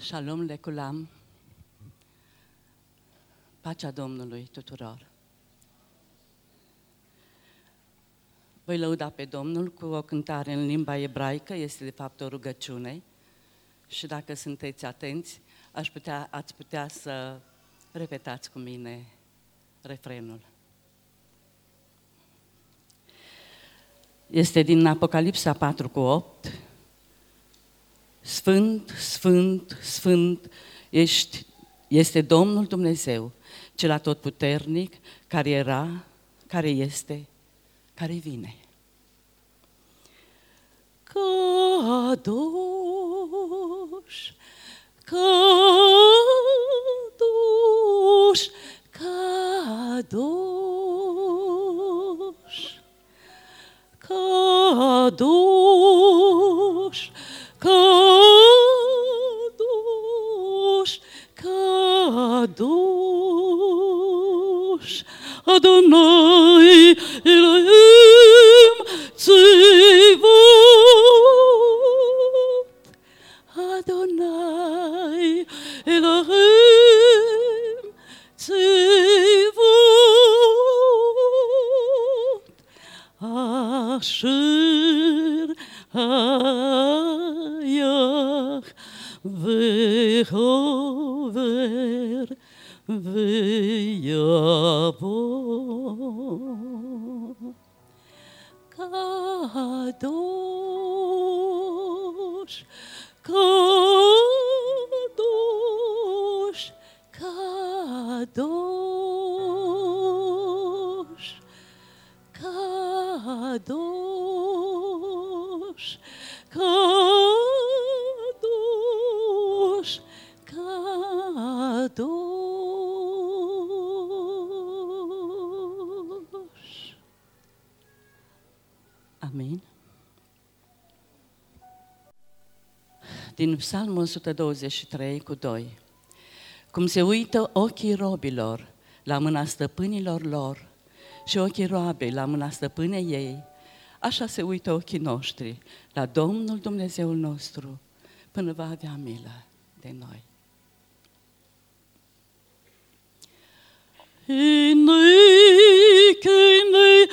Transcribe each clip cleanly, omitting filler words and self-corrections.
Shalom leculam, pacea Domnului tuturor. Voi lăuda pe Domnul cu o cântare în limba ebraică, este de fapt o rugăciune și dacă sunteți atenți, ați putea să repetați cu mine refrenul. Este din Apocalipsa 4:8. Sfânt, Sfânt, Sfânt este Domnul Dumnezeu, cel atotputernic, care era, care este, care vine. Kadosh, Kadosh, Kadosh, Kadosh, Kadosh, Kadosh, Adonai Elohim Tzivot, Adonai Elohim Tzivot, Asher Hayach Vehover Veyavo, Kadosh, Kadosh, Kadosh, Kadosh, Kadosh, Kadosh. Amin. Din Psalmul 123:2. Cum se uită ochii robilor la mâna stăpânilor lor și ochii roabei la mâna stăpânei ei, așa se uită ochii noștri la Domnul Dumnezeul nostru până va avea milă de noi. Hinei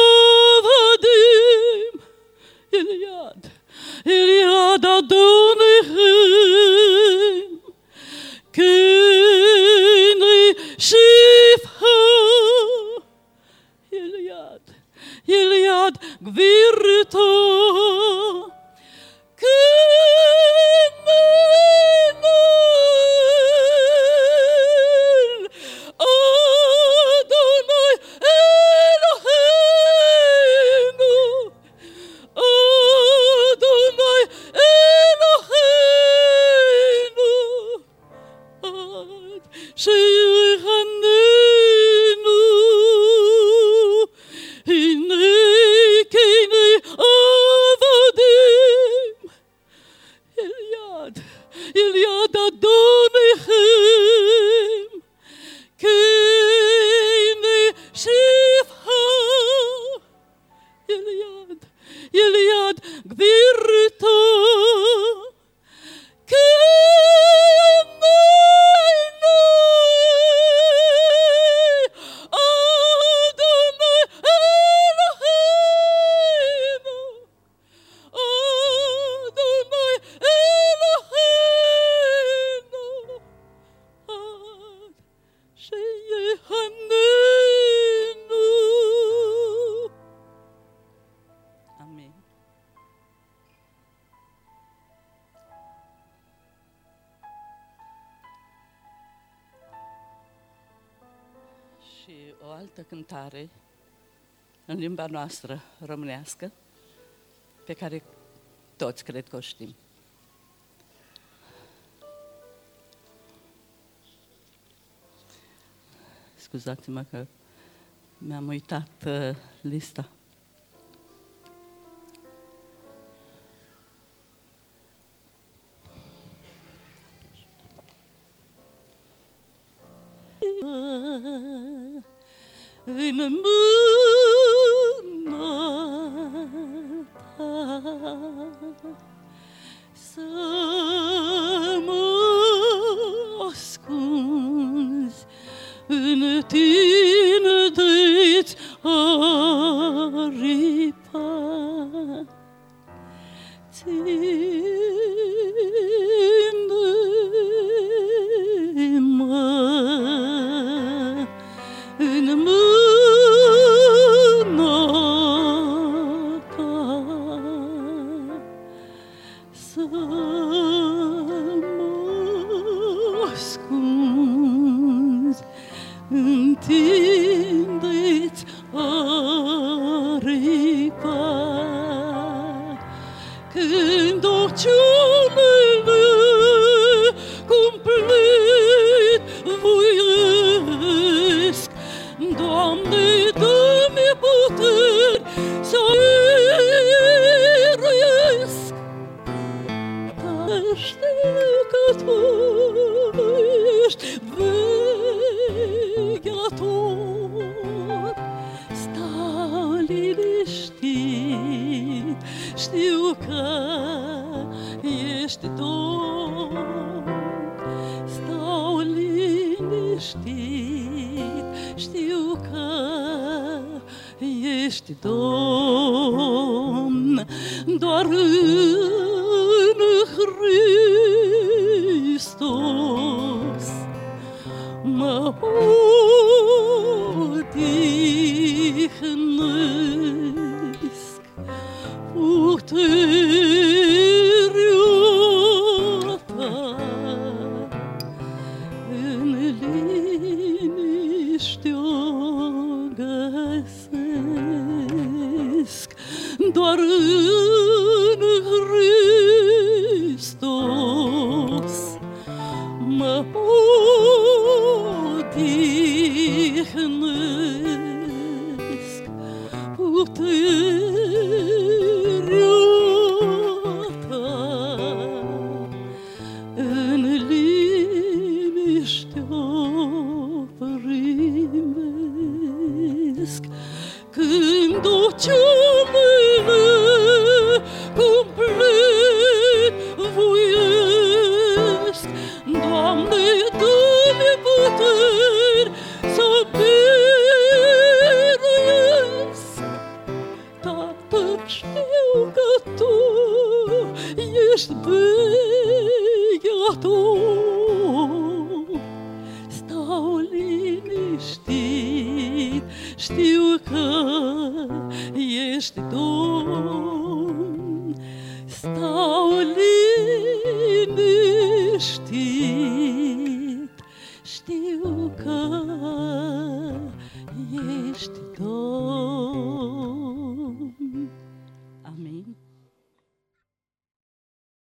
avadim Iliad Adonihim Kinei Shifha Iliad Gvirta Și o altă cântare în limba noastră românească, pe care toți cred că o știm. Scuzați-mă că mi-am uitat lista. În mâna ta să mă întindeți aripa, când oceanele cumplit voiesc, Doamne, dă-mi puteri să iubiesc. Dar știu că Tu ești vegheator, stau liniștit, știu că ești Domn. Stau liniștit, știu că ești Domn. Doar în Hristos mă odihnesc, puterea Ta în liniște o găsesc. Doar în Hristos mă odihnesc, puterea Ta în liniște o primesc. Când oceanele cumplit voiesc, Doamne, dă-mi puteri să biruiesc. Tată, știu că Tu ești vegheator, stau liniștit, știu că ești Domn. Stau liniștit, știu că ești Domn.